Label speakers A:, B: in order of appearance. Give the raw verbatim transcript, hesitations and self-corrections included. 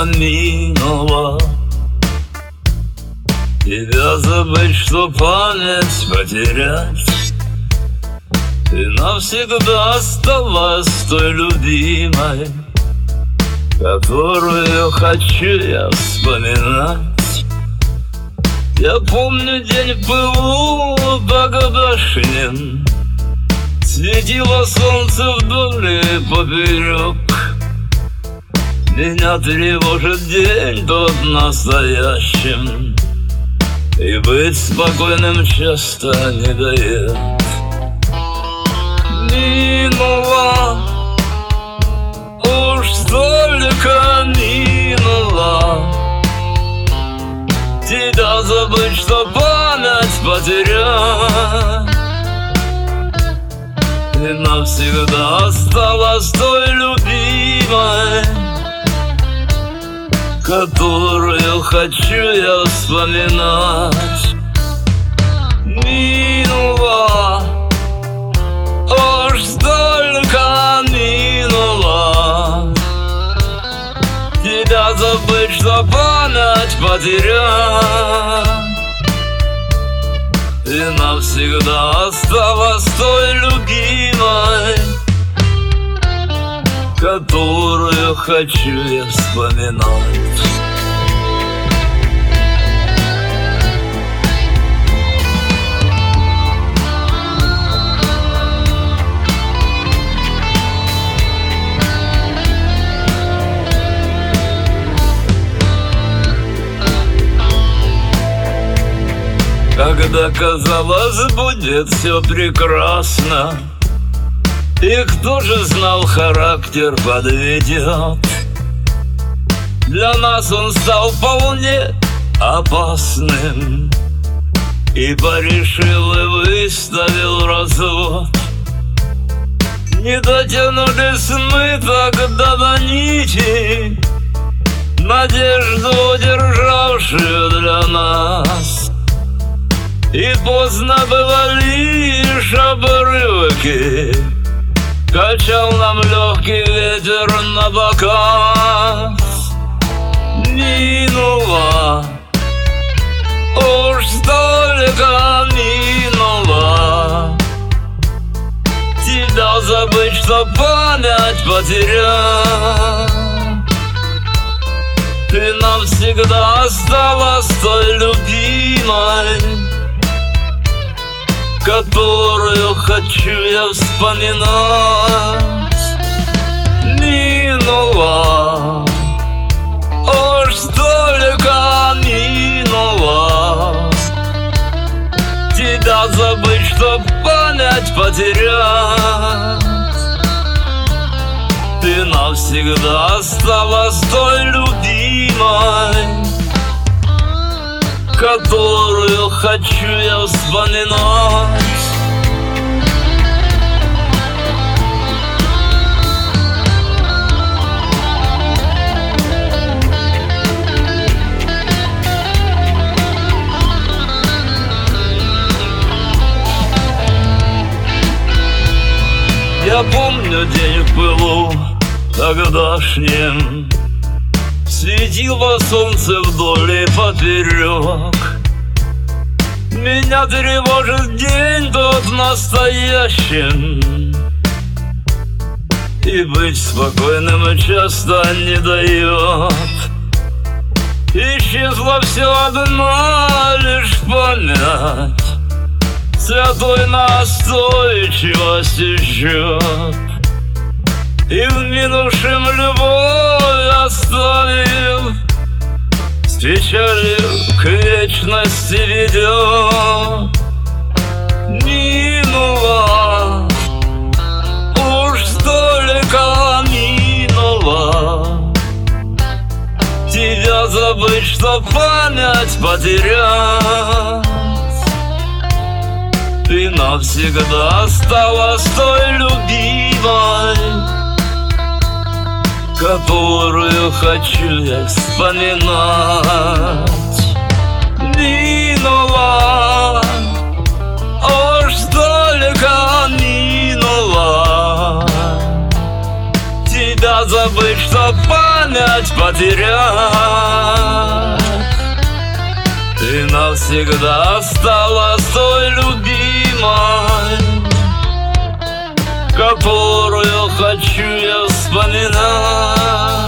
A: столько минуло. Тебя забыть, что память потерять, ты навсегда осталась той любимой, которую хочу я вспоминать. Я помню день в пылу тогдашнем, светило солнце вдоль и поперек. Меня тревожит день тот настоящим, и быть спокойным часто не дает. Минуло, уж столько минуло, тебя забыть, что память потерять, и навсегда осталась той любимой, которую хочу я вспоминать. Минуло, уж столько минуло, тебя забыть, что память потерять, и навсегда осталась той любимой, которую хочу я вспоминать. Когда казалось, будет все прекрасно, и кто же знал, характер подведет. Для нас он стал вполне опасным, и порешил и выставил развод. Не дотянулись мы тогда до нити, надежду удержавшую для нас, и поздно было лишь обрывки, качал нам легкий ветер на показ. Минуло, уж столько минуло, тебя забыть, что память потерять, ты навсегда осталась той любимой, которую хочу я вспоминать. Минуло, уж столько минуло, тебя забыть, что память потерять, ты навсегда осталась той любимой, которую хочу я вспоминать. Я помню день в пылу тогдашнем, светило солнце вдоль и поперек. Меня тревожит день тот настоящим, и быть спокойным часто не дает. Исчезла все одна лишь память, святой настойчивости жжет, и в минувшем любовь оставив, с печалью к вечности ведет. Минуло, уж столько минуло, тебя забыть, что память потерять, ты навсегда осталась той любимой, которую хочу я вспоминать. Минуло, уж столько минуло, тебя забыть, что память потерять, потерять. Ты навсегда осталась той любимой, которую хочу я вспоминать.